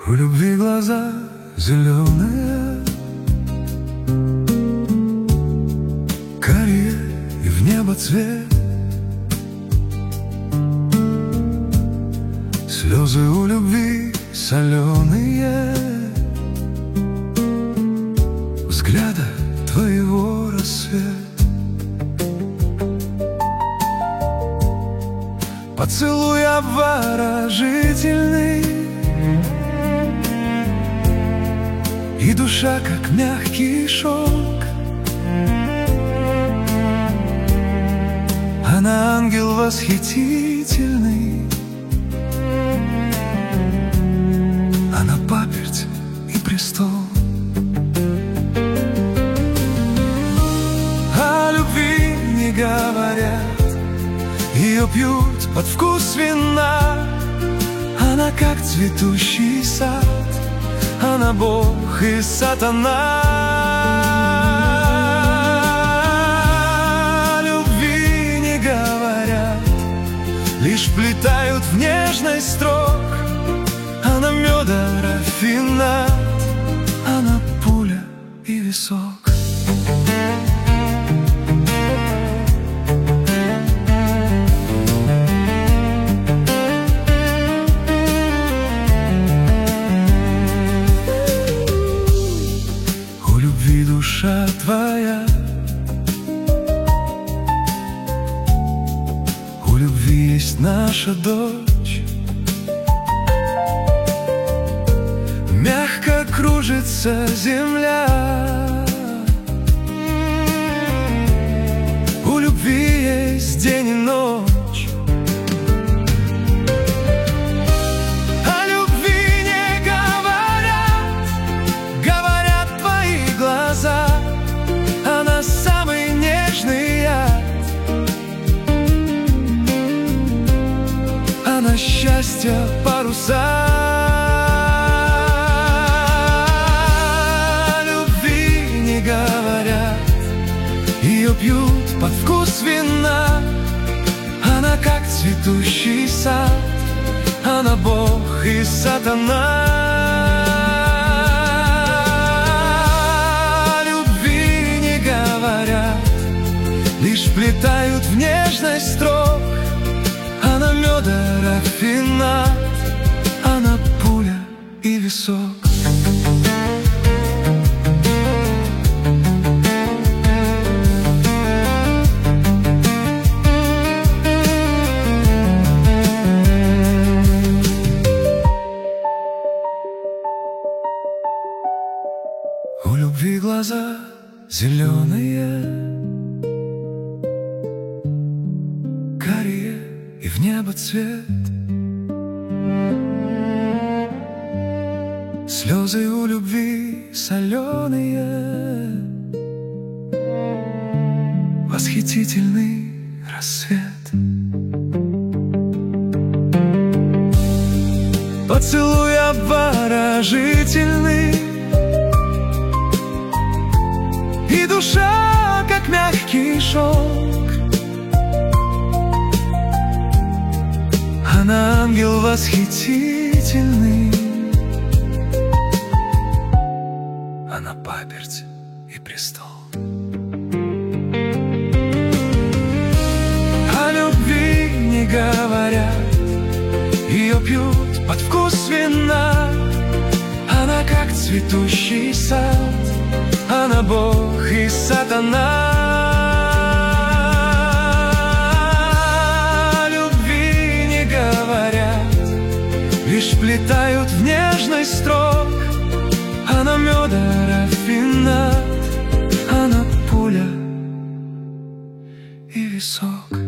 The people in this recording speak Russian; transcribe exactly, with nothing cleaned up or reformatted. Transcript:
У любви глаза зеленые, карие и в небо цвет. Слезы у любви соленые, взгляда твоего рассвет. Поцелуй обворожительный, и душа, как мягкий шелк. Она ангел восхитительный, она паперть и престол. О любви не говорят, ее пьют под вкус вина. Она как цветущий сад, она Бог и сатана. О любви не говорят, лишь плетают в нежность строк. Она меда рафинат, она пуля и висок. Душа твоя, у любви есть наша дочь. Мягко кружится земля, у любви есть день и ночь. На счастье паруса. Любви не говорят, ее пьют под вкус вина. Она как цветущий сад, она Бог и сатана. Любви не говорят, лишь плетают в нежность строк. Она меда рафинат, она пуля и висок. У любви глаза зеленые, карие и в небо цвет. Слезы у любви соленые, восхитительный рассвет. Поцелуй обворожительный, и душа, как мягкий шелк. Она ангел восхитительный, она паперть и престол. О любви не говорят, ее пьют под вкус вина. Она как цветущий сад, она Бог и сатана. Лишь плетают в нежность строк. Она меда рафинат, она пуля и висок.